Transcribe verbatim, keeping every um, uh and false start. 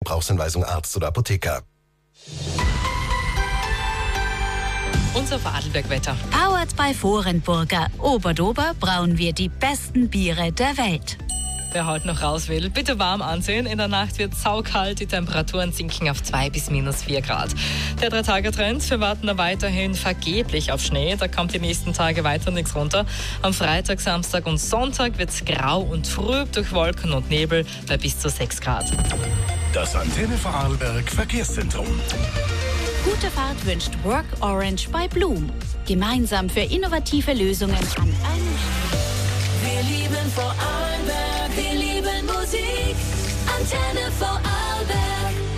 Gebrauchsanweisung Arzt oder Apotheker. Unser Vorarlberg-Wetter. Powered by Vorenburger. Oberdober brauen wir die besten Biere der Welt. Wer heute noch raus will, bitte warm ansehen. In der Nacht wird es saukalt, die Temperaturen sinken auf zwei bis minus vier Grad. Der Drei-Tage-Trend, wir warten da weiterhin vergeblich auf Schnee. Da kommt die nächsten Tage weiter nichts runter. Am Freitag, Samstag und Sonntag wird es grau und trüb durch Wolken und Nebel bei bis zu sechs Grad. Das Antenne Vorarlberg Verkehrszentrum. Gute Fahrt wünscht Work Orange bei Blum. Gemeinsam für innovative Lösungen an einem Stück. Wir lieben Vorarlberg, wir lieben Musik. Antenne Vorarlberg.